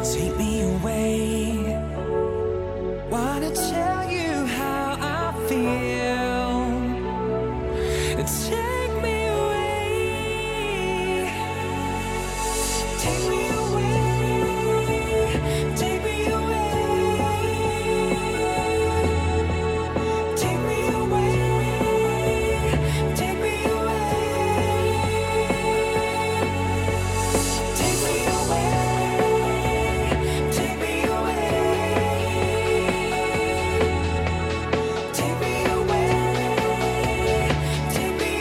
Take me away. Wanna tell you how I feel. Take me away. Take me away. Take me away. Take me away. Take me away. Take me away. Take me away. Take me away. Take me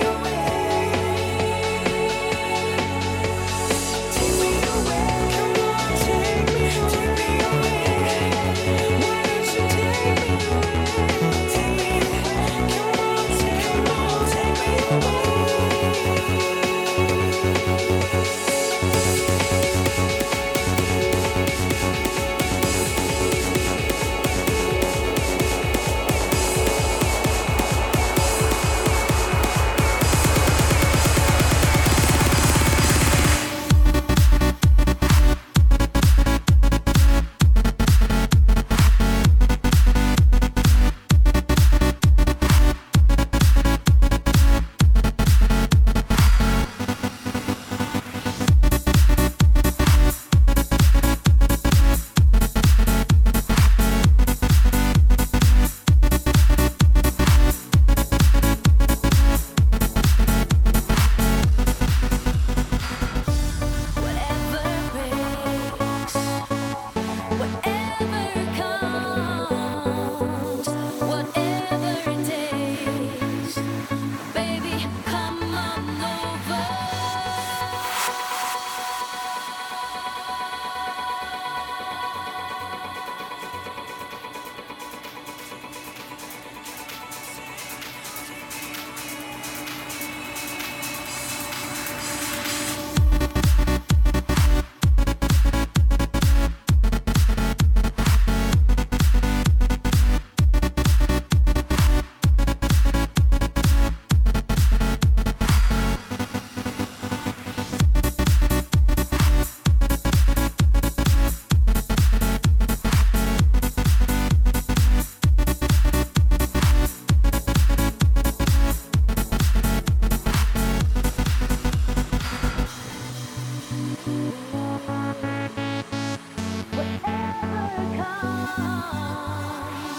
away. Take me away. Come on, take me away. Why don't you take me away? Take me. Come on, take me away. Whatever breaks, whatever comes, whatever it takes, baby, come on over. Whatever comes,